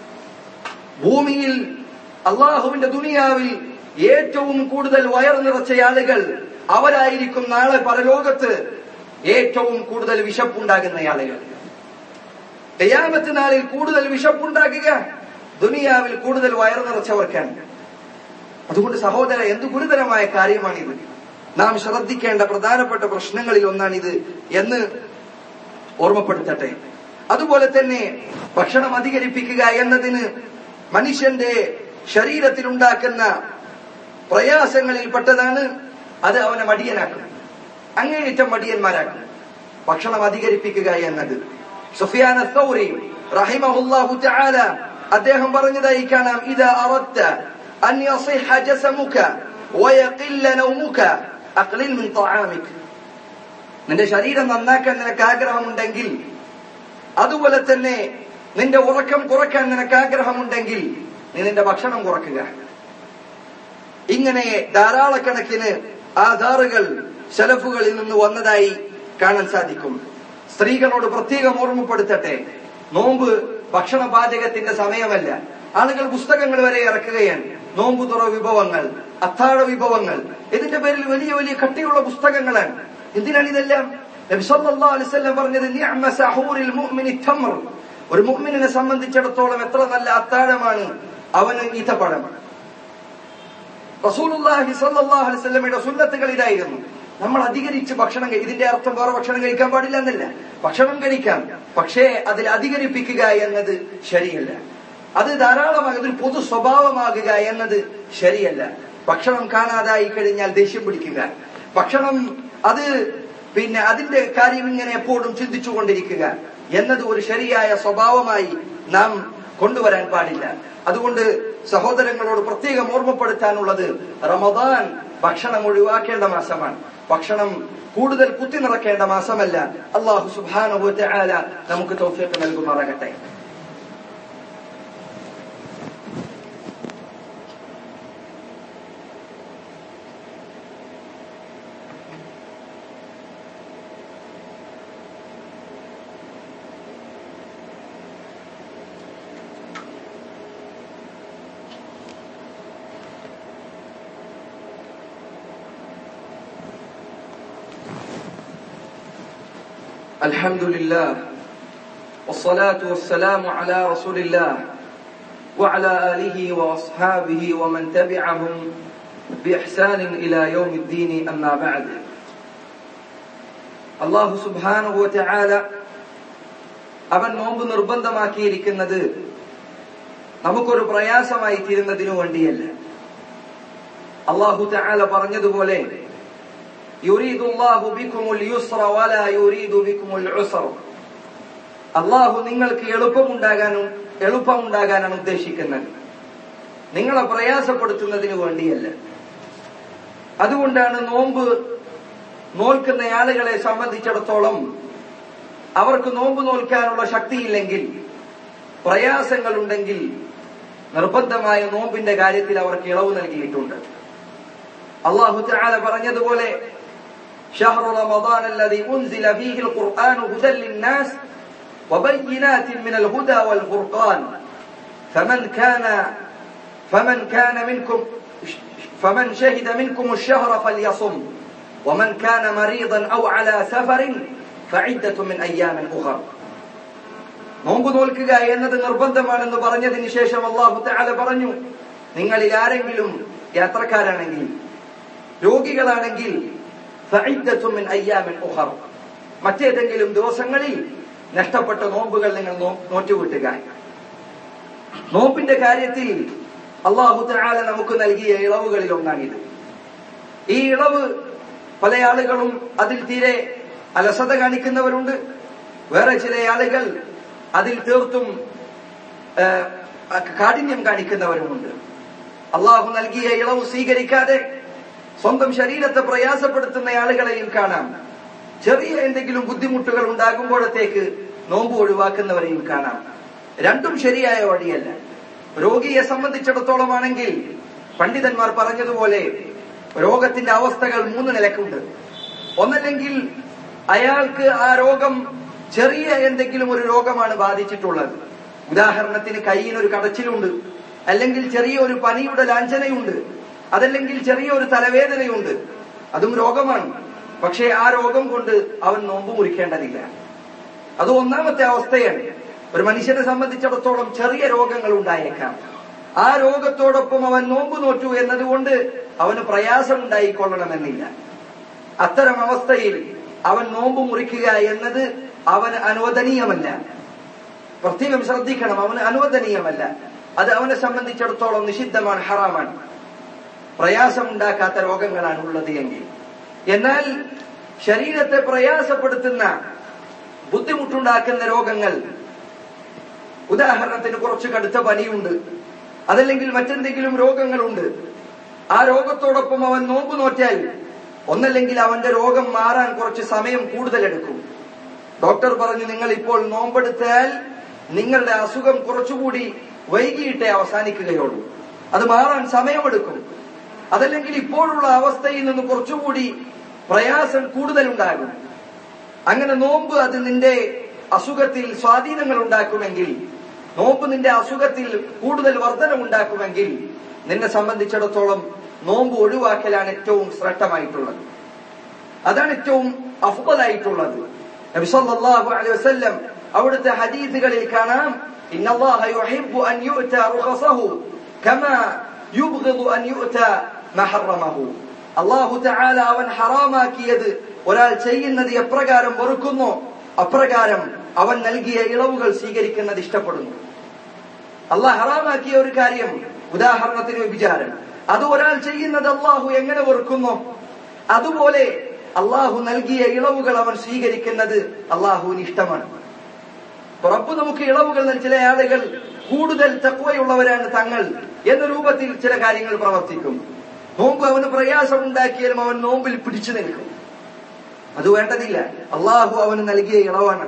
ഭൂമിയിൽ അല്ലാഹുവിന്റെ ദുനിയാവിൽ ഏറ്റവും കൂടുതൽ വയർ നിറച്ച ആളുകൾ അവരായിരിക്കും നാളെ പരലോകത്ത് ഏറ്റവും കൂടുതൽ വിശപ്പുണ്ടാകുന്ന ആളുകൾ. ഖിയാമത്ത് നാളിൽ കൂടുതൽ വിശപ്പുണ്ടാക്കുക ദുനിയാവിൽ കൂടുതൽ വയർ നിറച്ചവർക്കാണ്. അതുകൊണ്ട് സഹോദര, എന്ത് ഗുരുതരമായ കാര്യമാണിത്. നാം ശ്രദ്ധിക്കേണ്ട പ്രധാനപ്പെട്ട പ്രശ്നങ്ങളിൽ ഒന്നാണിത് എന്ന് ഓർമ്മപ്പെടുത്തട്ടെ. അതുപോലെ തന്നെ ഭക്ഷണം അധികരിപ്പിക്കുക എന്നതിന് മനുഷ്യന്റെ ശരീരത്തിലുണ്ടാക്കുന്ന പ്രയാസങ്ങളിൽ പെട്ടതാണ്. അത് അവനെ മടിയനാക്കും, അങ്ങേയറ്റം മടിയന്മാരാക്കും ഭക്ഷണം അധികരിപ്പിക്കുക എന്നത്. സുഫിയാൻ അസ്സൗരി റഹിമഹുല്ലാഹു തആല അദ്ദേഹം പറഞ്ഞതായി കാണാം, ഇദാ അറദ്ത അൻ യസിഹ ജസമുക വയഖില്ല നൗമുക അഖ്ലിൽ മിൻ തആമിക. നിന്റെ ശരീരം നന്നാക്കാൻ നിനക്ക് ആഗ്രഹമുണ്ടെങ്കിൽ, അതുപോലെ തന്നെ നിന്റെ ഉറക്കം കുറയ്ക്കാൻ നിനക്ക് ആഗ്രഹമുണ്ടെങ്കിൽ നീ നിന്റെ ഭക്ഷണം കുറയ്ക്കുക. ഇങ്ങനെ ധാരാളക്കണക്കിന് ആധാറുകൾ സലഫുകളിൽ നിന്ന് വന്നതായി കാണാൻ സാധിക്കും. സ്ത്രീകളോട് പ്രത്യേകം ഓർമ്മപ്പെടുത്തട്ടെ, നോമ്പ് ഭക്ഷണ പാചകത്തിന്റെ സമയമല്ല. ആളുകൾ പുസ്തകങ്ങൾ വരെ ഇറക്കുകയാണ്. നോമ്പ് തുറ വിഭവങ്ങൾ, അത്താഴ വിഭവങ്ങൾ, ഇതിന്റെ പേരിൽ വലിയ വലിയ കട്ടിയുള്ള പുസ്തകങ്ങളാണ്. എന്തിനാണ് ഇതെല്ലാം? നബി സല്ലല്ലാഹു അലൈഹി വസല്ലം പറഞ്ഞത്, നിഅമ സഹൂറിൽ മുഅ്മിനി തംർ. ഒരു മുഅ്മിനെ സംബന്ധിച്ചിടത്തോളം എത്ര നല്ല അത്താഴമാണ് അവന് ഈത്തപ്പഴം. റസൂലുള്ളാഹി സ്വല്ലല്ലാഹു അലൈഹി വസല്ലമയുടെ സുന്നത്തുകൾ ഇതായിരുന്നു. നമ്മൾ അധികരിച്ച് ഭക്ഷണം ഇതിന്റെ അർത്ഥം വേറെ ഭക്ഷണം കഴിക്കാൻ പാടില്ല എന്നല്ല. ഭക്ഷണം കഴിക്കാം, പക്ഷേ അതിൽ അധികരിപ്പിക്കുക എന്നത് ശരിയല്ല. അത് ധാരാളമായി അതൊരു പൊതു സ്വഭാവമാകുക എന്നത് ശരിയല്ല. ഭക്ഷണം കാണാതായി കഴിഞ്ഞാൽ ദേഷ്യം പിടിക്കുക, ഭക്ഷണം അത് പിന്നെ അതിന്റെ കാര്യം ഇങ്ങനെ എപ്പോഴും ചിന്തിച്ചുകൊണ്ടിരിക്കുക എന്നത് ഒരു ശരിയായ സ്വഭാവമായി നാം കൊണ്ടുവരാൻ പാടില്ല. അതുകൊണ്ട് സഹോദരങ്ങളോട് പ്രത്യേകം ഓർമ്മപ്പെടുത്താനുള്ളത്, റമദാൻ ഭക്ഷണം ഒഴിവാക്കേണ്ട മാസമാണ്. ഭക്ഷണം കൂടുതൽ കുത്തി നിറക്കേണ്ട മാസമല്ല. അല്ലാഹു സുബ്ഹാനഹു വ തആല നമുക്ക് തൗഫീഖ് നൽകുമാറാകട്ടെ. الحمد لله والصلاة والسلام على رسول الله وعلى آله وأصحابه ومن تبعهم بإحسان إلى يوم الدين. أما بعد. الله سبحانه وتعالى അവൻ നോമ്പ് നിർബന്ധമാക്കിയിരിക്കുന്നത് നമുക്കൊരു പ്രയാസമായി തീരുന്നതിനു വേണ്ടിയല്ല. അല്ലാഹു തആല പറഞ്ഞതുപോലെ, യുരീദുല്ലാഹു ബിക്കുമുൽ യുസ്ര വലാ യുരീദു ബിക്കുമുൽ ഉസ്ര. അല്ലാഹു നിങ്ങൾക്ക് എളുപ്പമുണ്ടാകാനാണ് ഉദ്ദേശിക്കുന്നത്, നിങ്ങളെ പ്രയാസപ്പെടുത്തുന്നതിന് വേണ്ടിയല്ല. അതുകൊണ്ടാണ് നോമ്പ് നോൽക്കുന്ന ആളുകളെ സംബന്ധിച്ചിടത്തോളം അവർക്ക് നോമ്പ് നോൽക്കാനുള്ള ശക്തിയില്ലെങ്കിൽ, പ്രയാസങ്ങളുണ്ടെങ്കിൽ നിർബന്ധമായ നോമ്പിന്റെ കാര്യത്തിൽ അവർക്ക് ഇളവ് നൽകിയിട്ടുണ്ട്. അല്ലാഹു തആല പറഞ്ഞതുപോലെ, شهر رمضان الذي أنزل فيه القرآن هدى للناس وبينات من الهدى والفرقان فمن شهد منكم الشهر فليصم ومن كان مريضا أو على سفر فعدة من أيام أخر. നോമ്പ് നോൽക്കുക എന്നത് നിർബന്ധമാണെന്ന് പറഞ്ഞതിന് ശേഷം അല്ലാഹു തആല പറഞ്ഞു, നിങ്ങളിൽ ആരെങ്കിലും യാത്രക്കാരാണെങ്കിൽ, രോഗികളാണെങ്കിൽ മറ്റേതെങ്കിലും ദിവസങ്ങളിൽ നഷ്ടപ്പെട്ട നോമ്പുകൾ നിങ്ങൾ നോറ്റുവിട്ടുക. നോമ്പിന്റെ കാര്യത്തിൽ അല്ലാഹു തആല നമുക്ക് നൽകിയ ഇളവുകളിൽ ഒന്നാണിത്. ഈ ഇളവ് പല ആളുകളും അതിൽ തീരെ അലസത കാണിക്കുന്നവരുണ്ട്, വേറെ ചില ആളുകൾ അതിൽ തീർത്തും കാഠിന്യം കാണിക്കുന്നവരുമുണ്ട്. അല്ലാഹു നൽകിയ ഇളവ് സ്വീകരിക്കാതെ സ്വന്തം ശരീരത്തെ പ്രയാസപ്പെടുത്തുന്ന ആളുകളെയും കാണാം. ചെറിയ എന്തെങ്കിലും ബുദ്ധിമുട്ടുകൾ ഉണ്ടാകുമ്പോഴത്തേക്ക് നോമ്പ് ഒഴിവാക്കുന്നവരെയും കാണാം. രണ്ടും ശരിയായ വഴിയല്ല. രോഗിയെ സംബന്ധിച്ചിടത്തോളം ആണെങ്കിൽ പണ്ഡിതന്മാർ പറഞ്ഞതുപോലെ രോഗത്തിന്റെ അവസ്ഥകൾ 3 നിലക്കുണ്ട്. ഒന്നല്ലെങ്കിൽ അയാൾക്ക് ആ രോഗം ചെറിയ എന്തെങ്കിലും ഒരു രോഗമാണ് ബാധിച്ചിട്ടുള്ളത്. ഉദാഹരണത്തിന് കൈയിനൊരു കടച്ചിലുണ്ട്, അല്ലെങ്കിൽ ചെറിയ ഒരു പനിയുടെ ലാഞ്ചനയുണ്ട്, അതല്ലെങ്കിൽ ചെറിയ ഒരു തലവേദനയുണ്ട്, അതും രോഗമാണ്. പക്ഷേ ആ രോഗം കൊണ്ട് അവൻ നോമ്പ് മുറിക്കേണ്ടതില്ല. അത് ഒന്നാമത്തെ അവസ്ഥയാണ്. ഒരു മനുഷ്യനെ സംബന്ധിച്ചിടത്തോളം ചെറിയ രോഗങ്ങൾ ഉണ്ടായേക്കാം. ആ രോഗത്തോടൊപ്പം അവൻ നോമ്പ് നോറ്റു എന്നതുകൊണ്ട് അവന് പ്രയാസം ഉണ്ടായിക്കൊള്ളണമെന്നില്ല. അത്തരം അവസ്ഥയിൽ അവൻ നോമ്പ് മുറിക്കുക എന്നത് അവന് അനുവദനീയമല്ല. പ്രത്യേകം ശ്രദ്ധിക്കണം, അവന് അനുവദനീയമല്ല. അത് അവനെ സംബന്ധിച്ചിടത്തോളം നിഷിദ്ധമാണ്, ഹറാമാണ്. പ്രയാസമുണ്ടാക്കാത്ത രോഗങ്ങളാണ് ഉള്ളത് എങ്കിൽ. എന്നാൽ ശരീരത്തെ പ്രയാസപ്പെടുത്തുന്ന, ബുദ്ധിമുട്ടുണ്ടാക്കുന്ന രോഗങ്ങൾ, ഉദാഹരണത്തിന് കുറച്ച് കടുത്ത പനിയുണ്ട്, അതല്ലെങ്കിൽ മറ്റെന്തെങ്കിലും രോഗങ്ങളുണ്ട്, ആ രോഗത്തോടൊപ്പം അവൻ നോമ്പ് നോറ്റാൽ ഒന്നല്ലെങ്കിൽ അവന്റെ രോഗം മാറാൻ കുറച്ച് സമയം കൂടുതലെടുക്കും. ഡോക്ടർ പറഞ്ഞു, നിങ്ങൾ ഇപ്പോൾ നോമ്പെടുത്താൽ നിങ്ങളുടെ അസുഖം കുറച്ചുകൂടി വൈകിയിട്ടേ അവസാനിക്കുകയുള്ളൂ, അത് മാറാൻ സമയമെടുക്കും. അതല്ലെങ്കിൽ ഇപ്പോഴുള്ള അവസ്ഥയിൽ നിന്ന് കുറച്ചുകൂടി പ്രയാസം കൂടുതലുണ്ടാകും. അങ്ങനെ നോമ്പ് അത് നിന്റെ അസുഖത്തിൽ സ്വാധീനങ്ങൾ ഉണ്ടാക്കുമെങ്കിൽ, നോമ്പ് നിന്റെ അസുഖത്തിൽ കൂടുതൽ വർധനമുണ്ടാക്കുമെങ്കിൽ നിന്നെ സംബന്ധിച്ചിടത്തോളം നോമ്പ് ഒഴിവാക്കലാണ് ഏറ്റവും ശ്രേഷ്ഠമായിട്ടുള്ളത്. അതാണ് ഏറ്റവും അഫ്ളലായിട്ടുള്ളത്. നബി സല്ലല്ലാഹു അലൈഹി വസല്ലം അവിടുത്തെ ഹദീസുകളിൽ കാണാം, ഇന്നല്ലാഹ യുഹിബ്ബു അൻ യുഅത റുഖസഹു കമാ യുബ്ഗിദു അൻ യുഅത മഹറമഹു. അല്ലാഹു തആല അവൻ ഹറാമാക്കിയത് ഒരാൾ ചെയ്യുന്നത് എപ്രകാരം വെറുക്കുന്നോ അപ്രകാരം അവൻ നൽകിയ ഇളവുകൾ സ്വീകരിക്കുന്നത് ഇഷ്ടപ്പെടുന്നു. അല്ലാഹ് ഹറാമാക്കിയ ഒരു കാര്യം, ഉദാഹരണത്തിന് വ്യഭിചാരം, അത് ഒരാൾ ചെയ്യുന്നത് അല്ലാഹു എങ്ങനെ വെറുക്കുന്നോ അതുപോലെ അല്ലാഹു നൽകിയ ഇളവുകൾ അവൻ സ്വീകരിക്കുന്നത് അല്ലാഹുവിന് ഇഷ്ടമാണ്. റബ്ബ് നമുക്ക് ഇളവുകൾ നൽകി, ചില ആളുകൾ കൂടുതൽ തഖ്വയുള്ളവരാണ് തങ്ങൾ എന്ന രൂപത്തിൽ ചില കാര്യങ്ങൾ പ്രവർത്തിക്കും. നോമ്പ് അവന് പ്രയാസമുണ്ടാക്കിയാലും അവൻ നോമ്പിൽ പിടിച്ചു നിൽക്കും. അത് വേണ്ടതില്ല. അല്ലാഹു അവന് നൽകിയ ഇളവാണ്.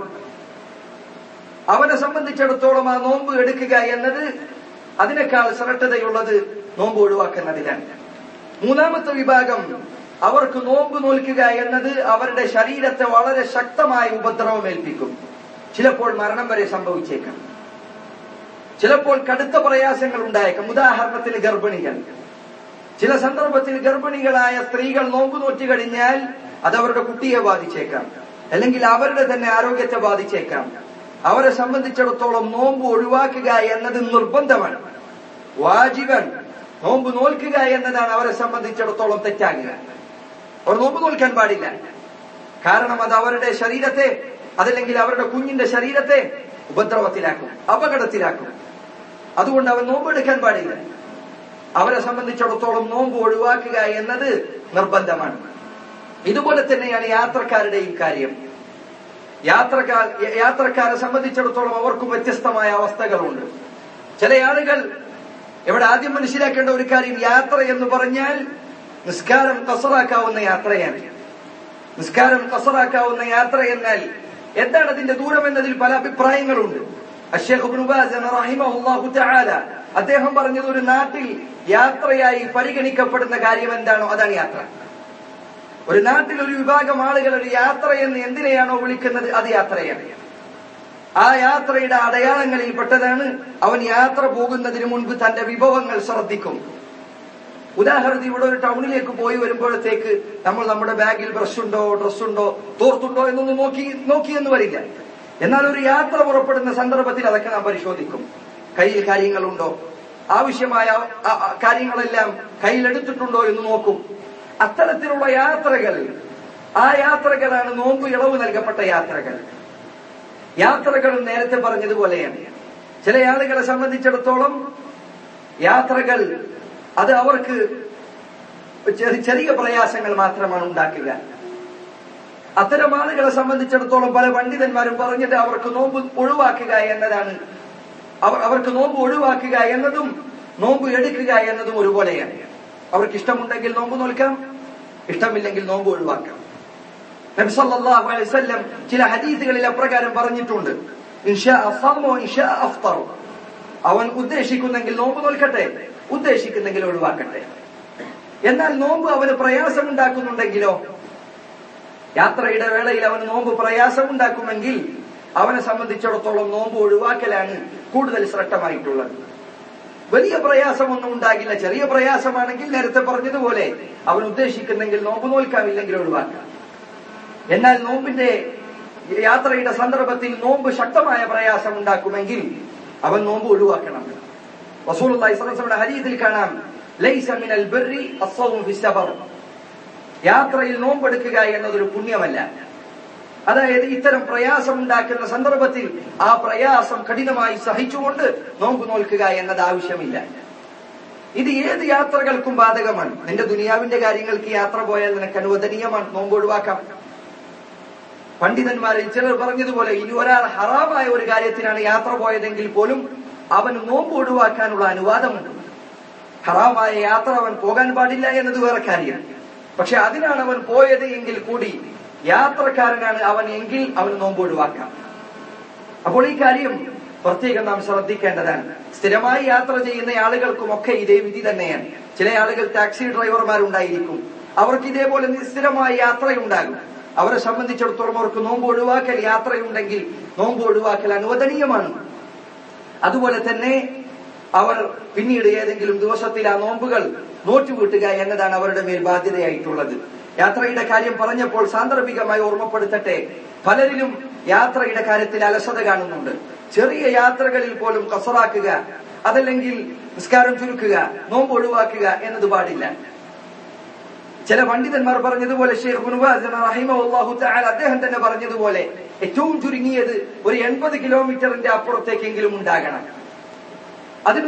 അവനെ സംബന്ധിച്ചിടത്തോളം ആ നോമ്പ് എടുക്കുക എന്നത് അതിനേക്കാൾ ശ്രദ്ധതയുള്ളത് നോമ്പ് ഒഴിവാക്കുന്നതിലാണ്. മൂന്നാമത്തെ വിഭാഗം, അവർക്ക് നോമ്പ് നോൽക്കുക എന്നത് അവരുടെ ശരീരത്തെ വളരെ ശക്തമായ ഉപദ്രവമേൽപ്പിക്കും. ചിലപ്പോൾ മരണം വരെ സംഭവിച്ചേക്കാം, ചിലപ്പോൾ കടുത്ത പ്രയാസങ്ങൾ ഉണ്ടായേക്കാം. ഉദാഹരണത്തിന് ഗർഭിണികൾ, ചില സന്ദർഭത്തിൽ ഗർഭിണികളായ സ്ത്രീകൾ നോമ്പ് നോറ്റി കഴിഞ്ഞാൽ അത് അവരുടെ കുട്ടിയെ ബാധിച്ചേക്കാം, അല്ലെങ്കിൽ അവരുടെ തന്നെ ആരോഗ്യത്തെ ബാധിച്ചേക്കാം. അവരെ സംബന്ധിച്ചിടത്തോളം നോമ്പ് ഒഴിവാക്കുക എന്നത് നിർബന്ധമാണ്, വാജിബൻ. നോമ്പ് നോൽക്കുക എന്നതാണ് അവരെ സംബന്ധിച്ചിടത്തോളം തെറ്റാകുക. അവർ നോമ്പ് നോൽക്കാൻ പാടില്ല. കാരണം അത് അവരുടെ ശരീരത്തെ, അതല്ലെങ്കിൽ അവരുടെ കുഞ്ഞിന്റെ ശരീരത്തെ ഉപദ്രവത്തിലാക്കും, അപകടത്തിലാക്കും. അതുകൊണ്ട് അവൻ നോമ്പ് എടുക്കാൻ പാടില്ല. അവരെ സംബന്ധിച്ചിടത്തോളം നോമ്പ് ഒഴിവാക്കുക എന്നത് നിർബന്ധമാണ്. ഇതുപോലെ തന്നെയാണ് യാത്രക്കാരുടെയും കാര്യം. യാത്രക്കാരെ സംബന്ധിച്ചിടത്തോളം അവർക്കും വ്യത്യസ്തമായ അവസ്ഥകളുണ്ട്. ചില ആളുകൾ, ഇവിടെ ആദ്യം മനസ്സിലാക്കേണ്ട ഒരു കാര്യം, യാത്ര എന്ന് പറഞ്ഞാൽ നിസ്കാരം ഖസറാക്കാവുന്ന യാത്രയാണ്. നിസ്കാരം ഖസറാക്കാവുന്ന യാത്ര എന്നാൽ എന്താണ് അതിന്റെ ദൂരം എന്നതിൽ പല അഭിപ്രായങ്ങളുണ്ട്. അശ്ശൈഖ് ഇബ്നു ബാസ് റഹിമഹുല്ലാഹു തആല അദ്ദേഹം പറഞ്ഞത്, ഒരു നാട്ടിൽ യാത്രയായി പരിഗണിക്കപ്പെടുന്ന കാര്യം എന്താണോ അതാണ് യാത്ര. ഒരു നാട്ടിൽ ഒരു വിഭാഗം ആളുകൾ ഒരു യാത്ര എന്ന് എന്തിനെയാണോ വിളിക്കുന്നത് അത് യാത്രയാണ്. ആ യാത്രയുടെ അടയാളങ്ങളിൽ പെട്ടതാണ് അവൻ യാത്ര പോകുന്നതിന് മുൻപ് തന്റെ വിഭവങ്ങൾ ശ്രദ്ധിക്കും. ഉദാഹരണത്തിന് ഇവിടെ ഒരു ടൗണിലേക്ക് പോയി വരുമ്പോഴത്തേക്ക് നമ്മൾ നമ്മുടെ ബാഗിൽ ബ്രഷുണ്ടോ, ഡ്രസ്സുണ്ടോ, തോർത്തുണ്ടോ എന്നൊന്നും നോക്കിയെന്ന് വരില്ല. എന്നാൽ ഒരു യാത്ര പുറപ്പെടുന്ന സന്ദർഭത്തിൽ അതൊക്കെ നാം പരിശോധിക്കും. കയ്യിൽ കാര്യങ്ങളുണ്ടോ, ആവശ്യമായ കാര്യങ്ങളെല്ലാം കയ്യിലെടുത്തിട്ടുണ്ടോ എന്ന് നോക്കും. അത്തരത്തിലുള്ള യാത്രകൾ, ആ യാത്രകളാണ് നോമ്പ് ഇളവ് നൽകപ്പെട്ട യാത്രകൾ. യാത്രകളും നേരത്തെ പറഞ്ഞതുപോലെയാണ്. ചില ആളുകളെ സംബന്ധിച്ചിടത്തോളം യാത്രകൾ അത് അവർക്ക് ചെറിയ പ്രയാസങ്ങൾ മാത്രമാണ് ഉണ്ടാക്കുക. അത്തരം ആളുകളെ സംബന്ധിച്ചിടത്തോളം പല പണ്ഡിതന്മാരും പറഞ്ഞത് അവർക്ക് നോമ്പ് ഒഴിവാക്കുക എന്നതാണ്. അവർക്ക് നോമ്പ് ഒഴിവാക്കുക എന്നതും നോമ്പ് എടുക്കുക എന്നതും ഒരുപോലെയാണ്. അവർക്ക് ഇഷ്ടമുണ്ടെങ്കിൽ നോമ്പ് നോൽക്കാം, ഇഷ്ടമില്ലെങ്കിൽ നോമ്പ് ഒഴിവാക്കാം. നബി സല്ലല്ലാഹു അലൈഹി വസല്ലം ചില ഹദീസുകളിൽ അപ്രകാരം പറഞ്ഞിട്ടുണ്ട്, ഇൻഷാ അസ്സമു ഇൻഷാ അഫ്തറു. അവൻ ഉദ്ദേശിക്കുന്നെങ്കിൽ നോമ്പ് നോൽക്കട്ടെ, ഉദ്ദേശിക്കുന്നെങ്കിൽ ഒഴിവാക്കട്ടെ. എന്നാൽ നോമ്പ് അവന് പ്രയാസമുണ്ടാക്കുന്നുണ്ടെങ്കിലോ, യാത്രയുടെ വേളയിൽ അവന് നോമ്പ് പ്രയാസമുണ്ടാക്കുമെങ്കിൽ അവനെ സംബന്ധിച്ചിടത്തോളം നോമ്പ് ഒഴിവാക്കലാണ് കൂടുതൽ ശ്രദ്ധമായിട്ടുള്ളത്. വലിയ പ്രയാസമൊന്നും ഉണ്ടാകില്ല. ചെറിയ പ്രയാസമാണെങ്കിൽ നേരത്തെ പറഞ്ഞതുപോലെ അവൻ ഉദ്ദേശിക്കുന്നെങ്കിൽ നോമ്പ് നോൽക്കാമില്ലെങ്കിൽ ഒഴിവാക്കാം. എന്നാൽ നോമ്പിന്റെ യാത്രയുടെ സന്ദർഭത്തിൽ നോമ്പ് ശക്തമായ പ്രയാസം ഉണ്ടാക്കുമെങ്കിൽ അവൻ നോമ്പ് ഒഴിവാക്കണം. റസൂലുള്ളാഹി സ്വല്ലല്ലാഹു അലൈഹി വസല്ലം ഹദീസിൽ കാണാം, ലൈസ മിനൽ ബിർരി അസ്സൗമു ഫിസ്സഫർ. യാത്രയിൽ നോമ്പെടുക്കുക എന്നതൊരു പുണ്യമല്ല. അതായത് ഇത്തരം പ്രയാസം ഉണ്ടാക്കുന്ന സന്ദർഭത്തിൽ ആ പ്രയാസം കഠിനമായി സഹിച്ചുകൊണ്ട് നോമ്പ് നോൽക്കുക എന്നത് ആവശ്യമില്ല. ഇത് ഏത് യാത്രകൾക്കും ബാധകമാണ്. നിന്റെ ദുനിയാവിന്റെ കാര്യങ്ങൾക്ക് യാത്ര പോയാൽ നിനക്ക് അനുവദനീയമാണ്, നോമ്പ് ഒഴിവാക്കാം. പണ്ഡിതന്മാരിൽ ചിലർ പറഞ്ഞതുപോലെ ഇനി ഒരാൾ ഹറാമായ ഒരു കാര്യത്തിനാണ് യാത്ര പോയതെങ്കിൽ പോലും അവൻ നോമ്പ് ഒഴിവാക്കാനുള്ള അനുവാദമുണ്ട്. ഹറാമായ യാത്ര അവൻ പോകാൻ പാടില്ല എന്നത് വേറെ കാര്യം. പക്ഷെ അതിനാണ് അവൻ പോയത് എങ്കിൽ കൂടി യാത്രക്കാരനാണ് അവൻ എങ്കിൽ അവൻ നോമ്പ് ഒഴിവാക്കാം. അപ്പോൾ ഈ കാര്യം പ്രത്യേകം നാം ശ്രദ്ധിക്കേണ്ടതാണ്. സ്ഥിരമായി യാത്ര ചെയ്യുന്ന ആളുകൾക്കുമൊക്കെ ഇതേ വിധി തന്നെയാണ്. ചില ആളുകൾ ടാക്സി ഡ്രൈവർമാരുണ്ടായിരിക്കും, അവർക്ക് ഇതേപോലെ സ്ഥിരമായ യാത്രയുണ്ടാകും. അവരെ സംബന്ധിച്ചിടത്തോളം അവർക്ക് നോമ്പ് ഒഴിവാക്കൽ യാത്രയുണ്ടെങ്കിൽ നോമ്പ് ഒഴിവാക്കൽ അനുവദനീയമാണ്. അതുപോലെ തന്നെ അവർ പിന്നീട് ഏതെങ്കിലും ദിവസത്തിൽ ആ നോമ്പുകൾ നോറ്റുവീട്ടുക എന്നതാണ് അവരുടെ മേൽ ബാധ്യതയായിട്ടുള്ളത്. യാത്രയുടെ കാര്യം പറഞ്ഞപ്പോൾ സാന്ദർഭികമായി ഓർമ്മപ്പെടുത്തട്ടെ, പലരിലും യാത്രയുടെ കാര്യത്തിൽ അലസത കാണുന്നുണ്ട്. ചെറിയ യാത്രകളിൽ പോലും ഖസറാക്കുക, അതല്ലെങ്കിൽ നിസ്കാരം ചുരുക്കുക, നോമ്പ് ഒഴിവാക്കുക എന്നത് പാടില്ല. ചില പണ്ഡിതന്മാർ പറഞ്ഞതുപോലെ ഷെയ്ഖ് ഇബ്നു ബാസ് റഹിമഹുല്ലാഹു തആല അദ്ദേഹം തന്നെ പറഞ്ഞതുപോലെ ഏറ്റവും ചുരുങ്ങിയത് ഒരു 80 കിലോമീറ്ററിന്റെ അപ്പുറത്തേക്കെങ്കിലും ഉണ്ടാകണം. അതിനും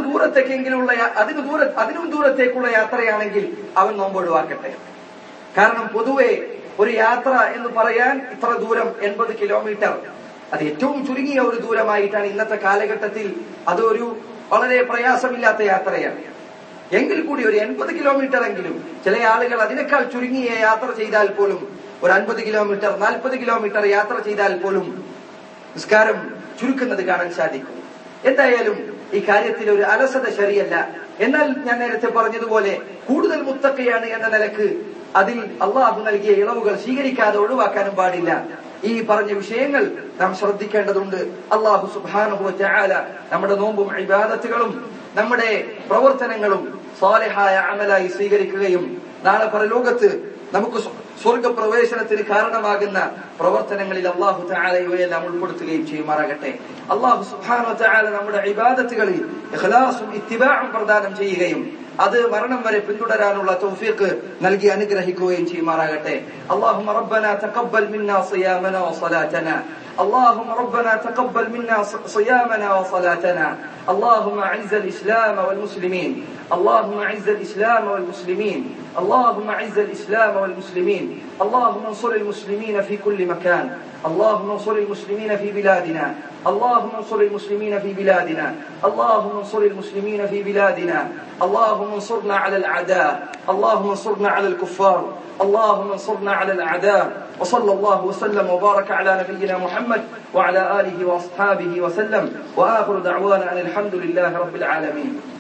ദൂരത്തേക്കുള്ള യാത്രയാണെങ്കിൽ അവൻ നോമ്പ് ഒഴിവാക്കട്ടെ. കാരണം പൊതുവെ ഒരു യാത്ര എന്ന് പറയാൻ ഇത്ര ദൂരം 80 കിലോമീറ്റർ അത് ഏറ്റവും ചുരുങ്ങിയ ഒരു ദൂരമായിട്ടാണ് ഇന്നത്തെ കാലഘട്ടത്തിൽ അതൊരു വളരെ പ്രയാസമില്ലാത്ത യാത്രയാണ്. എങ്കിൽ കൂടി ഒരു 80 കിലോമീറ്റർ എങ്കിലും, ചില ആളുകൾ അതിനേക്കാൾ ചുരുങ്ങിയ യാത്ര ചെയ്താൽ പോലും ഒരു 50 കിലോമീറ്റർ 40 കിലോമീറ്റർ യാത്ര ചെയ്താൽ പോലും നിസ്കാരം ചുരുക്കുന്നത് കാണാൻ സാധിക്കും. എന്തായാലും ഈ കാര്യത്തിൽ ഒരു അലസത ശരിയല്ല. എന്നാൽ ഞാൻ നേരത്തെ പറഞ്ഞതുപോലെ കൂടുതൽ മുത്തഖിയാണ് എന്ന നിലക്ക് അതിൽ അള്ളാഹു നൽകിയ ഇളവുകൾ സ്വീകരിക്കാതെ ഒഴിവാക്കാനും പാടില്ല. ഈ പറഞ്ഞ വിഷയങ്ങൾ നാം ശ്രദ്ധിക്കേണ്ടതുണ്ട്. അള്ളാഹു സുബ്ഹാനഹു വ തആല നമ്മുടെ നോമ്പും ഇബാദത്തുകളും നമ്മുടെ പ്രവർത്തനങ്ങളും സാലിഹായ അമലായി സ്വീകരിക്കുകയും നാളെ പരലോകത്ത് നമുക്ക് സ്വർഗപ്രവേശനത്തിന് കാരണമാകുന്ന പ്രവർത്തനങ്ങളിൽ അള്ളാഹു തആല ഇവയെല്ലാം ഉൾപ്പെടുത്തുകയും ചെയ്യുമാറാകട്ടെ. അള്ളാഹു സുബ്ഹാനഹു വ തആല നമ്മുടെ ഇബാദത്തുകളിൽ ഇഖ്ലാസും ഇത്തിബാഉം പ്രദാനം ചെയ്യുകയും അത് മരണം വരെ പിന്തുടരാനുള്ള തൗഫീഖ് നൽകി അനുഗ്രഹിക്കുകയും ചെയ്യുമാറാകട്ടെ. اللهم ربنا تقبل منا صيامنا وصلاتنا اللهم ربنا تقبل منا صيامنا وصلاتنا اللهم اعز الإسلام والمسلمين اللهم اعز الإسلام والمسلمين اللهم اعز الإسلام والمسلمين اللهم انصر المسلمين في كل مكان اللهم انصر المسلمين في بلادنا اللهم انصر المسلمين في بلادنا اللهم انصر المسلمين في بلادنا اللهم انصرنا على الأعداء اللهم انصرنا على الكفار اللهم انصرنا على الأعداء وصلى الله وسلم وبارك على نبينا محمد وعلى آله وأصحابه وسلم وآخر دعوانا أن الحمد لله رب العالمين.